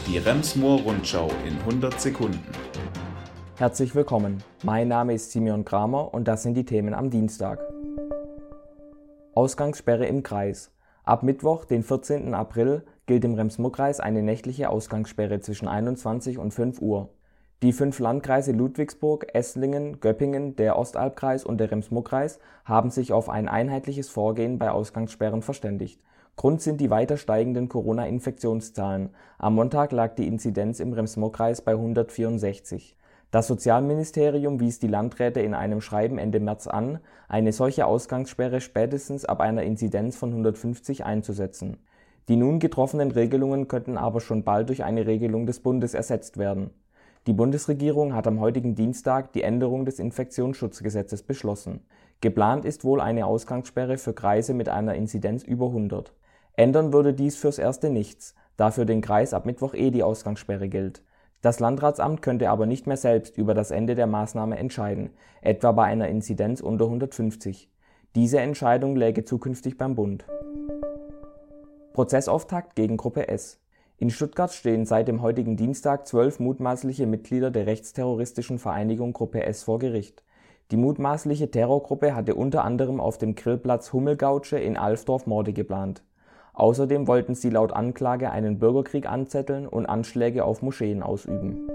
Die Rems-Murr-Rundschau in 100 Sekunden. Herzlich willkommen, mein Name ist Simeon Kramer und das sind die Themen am Dienstag. Ausgangssperre im Kreis. Ab Mittwoch, den 14. April, gilt im Rems-Murr-Kreis eine nächtliche Ausgangssperre zwischen 21 und 5 Uhr. Die 5 Landkreise Ludwigsburg, Esslingen, Göppingen, der Ostalbkreis und der Rems-Murr-Kreis haben sich auf ein einheitliches Vorgehen bei Ausgangssperren verständigt. Grund sind die weiter steigenden Corona-Infektionszahlen. Am Montag lag die Inzidenz im Rems-Murr-Kreis bei 164. Das Sozialministerium wies die Landräte in einem Schreiben Ende März an, eine solche Ausgangssperre spätestens ab einer Inzidenz von 150 einzusetzen. Die nun getroffenen Regelungen könnten aber schon bald durch eine Regelung des Bundes ersetzt werden. Die Bundesregierung hat am heutigen Dienstag die Änderung des Infektionsschutzgesetzes beschlossen. Geplant ist wohl eine Ausgangssperre für Kreise mit einer Inzidenz über 100. Ändern würde dies fürs Erste nichts, da für den Kreis ab Mittwoch die Ausgangssperre gilt. Das Landratsamt könnte aber nicht mehr selbst über das Ende der Maßnahme entscheiden, etwa bei einer Inzidenz unter 150. Diese Entscheidung läge zukünftig beim Bund. Prozessauftakt gegen Gruppe S. In Stuttgart stehen seit dem heutigen Dienstag 12 mutmaßliche Mitglieder der rechtsterroristischen Vereinigung Gruppe S vor Gericht. Die mutmaßliche Terrorgruppe hatte unter anderem auf dem Grillplatz Hummelgautsche in Alfdorf Morde geplant. Außerdem wollten sie laut Anklage einen Bürgerkrieg anzetteln und Anschläge auf Moscheen ausüben.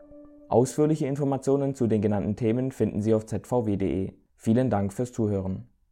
Ausführliche Informationen zu den genannten Themen finden Sie auf zvw.de. Vielen Dank fürs Zuhören.